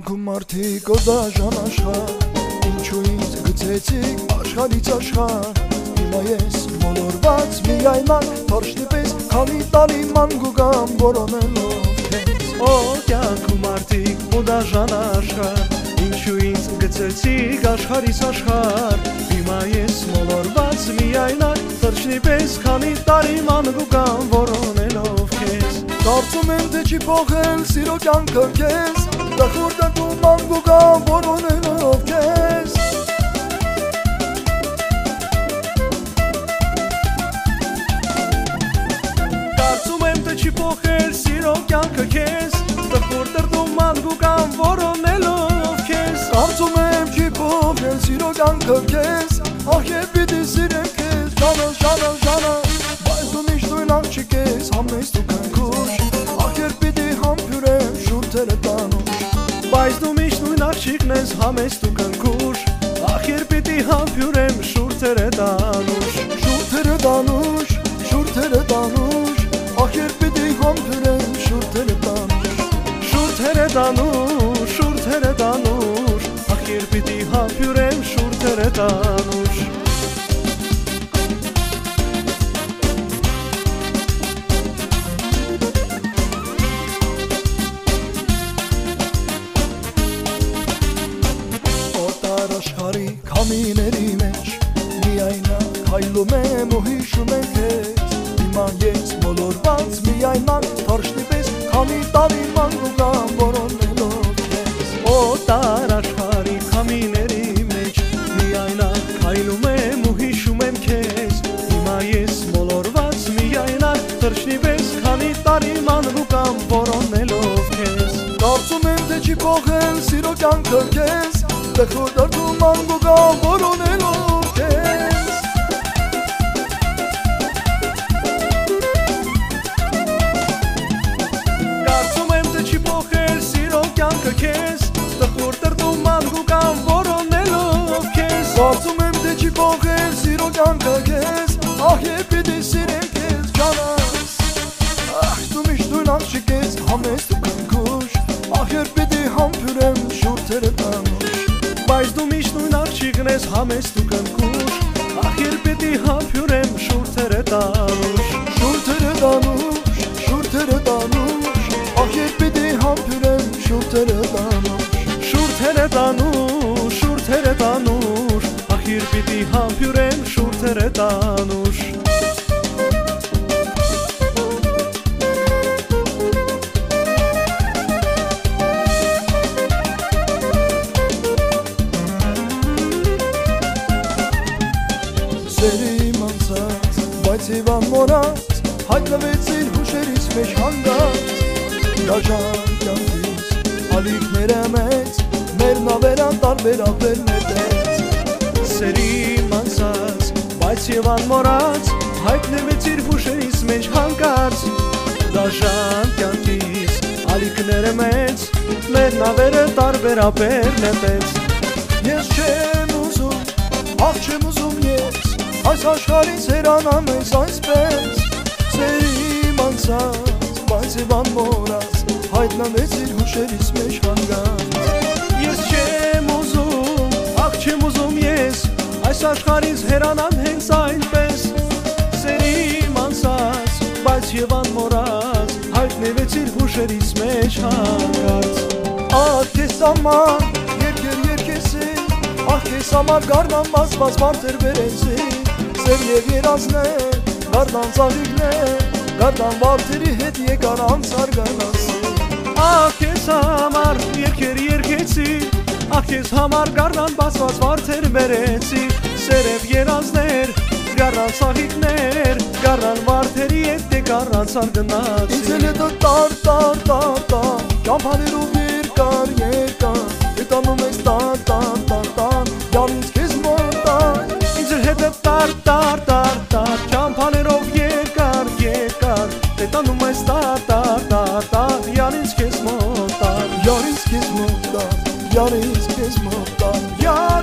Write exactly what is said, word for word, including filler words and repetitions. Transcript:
Կյանքում մարդիկ օդաժան աշխար, ինչու ինձ գցեցիք աշխարից աշխար, հիմա ես մոլորված միայնակ, թարշնի պես քանի տարի ման գուգամ որոնելով քեզ։ Օ կյանքում մարդիկ օդաժան աշխար, ինչու ինձ գցեցիք աշխարից աշխար, հիմա ես մոլորված միայնակ, թարշնի պես քանի տարի ման գուգամ որոնելով քեզ։ Կարծում եմ թե չի փոխել սիրո կյանքը քեզ, դախոր դակում ան գուգամ որոնելով քեզ։ Կարծում եմ թե չի փոխել սիրո կյանքը քեզ, դախոր դակում ան գուգամ որոնելով քեզ։ Կարծում եմ չի փոխել սիրո կյանքը քեզ, ահ եւ պիտի սիրեմ քեզ, ժանա, ժանա, ժանա, բայց դու միշտ նույն աղջիկ ես, համեստ ու քնքուշ, ահ եւ պիտի համբուրեմ շուրթերը տանուշ։ Բայց դու միշտ նույն աղջիկն ես, համեստ ու քնքուշ, ահ երբ պիտի համբուրեմ շուրթերը տանուշ։ Շուրթերը տանուշ, շուրթերը տանուշ, ահ երբ պիտի համբուրեմ շուրթերը տանուշ։ Շուրթերը տանուշ, շուրթերը տանուշ, ահ երբ պիտի համբուրեմ շուրթերը տանուշ։ Աշխարհի քամիների մեջ միայնակ հայլում եմ ու հիշում եմ քեզ, հիմա ես մոլորված միայնակ, թարշնի պես քանի տարի ման գուգամ որոնելով քեզ։ Օտար աշխարհի քամիների մեջ միայնակ հայլում եմ ու հիշում եմ քեզ, հիմա ես մոլորված միայնակ, թռչնի պես քանի տարի ման գուգամ որոնելով քեզ։ Կարծում եմ թե չի փոխել սիրո կյանքը քեզ, դախոր դարձում ան գուգամ որոնելով քեզ։ Կարծում եմ թե չի փոխել սիրո կյանքը քեզ, դախոր դարձում ան գուգամ որոնելով քեզ։ Կարծում եմ թե չի փոխել սիրո կյանքը քեզ, ահ եւ պիտի սիրեմ քեզ, ջանս։ Ահ դու միշտ նույն աղջիկ ես, համեստ ու քնքուշ, ահ երբ պիտի համբուրեմ շուրթերը տանուշ։ Բայց դու միշտ նույն աղջիկն ես, համեստ ու քնքուշ, ահ երբ պիտի համբուրեմ շուրթերը տանուշ։ Շուրթերը տանուշ, շուրթերը տանուշ, ահ երբ պիտի համբուրեմ շուրթերը տանուշ։ Շուրթերը տանուշ, շուրթերը տանուշ, ահ երբ պիտի համբուրեմ շուրթերը տանուշ։ Սերիմ անցած, բայց իվան մորած, հայտնվեցիր հուշերից մեջ հանգած, դաժան կյանքից, ալիքները մեծ, մեր նավերան տարբերաբեր նետեց։ Սերիմ անցած, բայց եւ անմոռաց, հայտնվեցիր հուշերից մեջ հանկարծ, դաժան կյանքից, ալիքները մեծ, մեր նավերը տարբերաբեր նետեց։ Ես չեմ ուզում, աղ չեմ ուզում ես, այս աշխարհից հեռանամ ես այսպես, սերիմ անցած, բայց եւ անմոռաց, հայտնվեցիր հուշերից մեջ հանգած։ Ես չեմ ուզում, աղ չեմ ուզում ես, այս աշխարհից հեռանամ հենց այնպես, սերիմ անցած, բայց եւ անմոռաց, հայտնվեցիր հուշերից մեջ հանգած։ Ահ քեզ համար, երկեր երկեսի, ահ քեզ համար գարնան բացված վարդեր բերեցի, սեր եւ երազներ, գարնան ծաղիկներ, գարնան վարդերի հետ եկար անցար գանասի։ Ահ քեզ համար երկեր երկեցի, ահ քեզ համար գարնան բացված վարդեր բերեցի, սերև երազներ, գարնան ծաղիկներ, գարնան վարդերի հետ եկար անցար գնացի։ Ինձ էլ հետը տար տար տար տար, ճամփաներով երկար երկար, հետանում ես տար տար տար տար, յան ինձ քեզ մոտար։ Ինձ էլ հետը տար տար տար տար, ճամփաներով երկար երկար, հետանում ես տար տար տար տար, յան ինձ քեզ մոտար, յան ինձ քեզ մոտար, յան ինձ քեզ մոտար, յան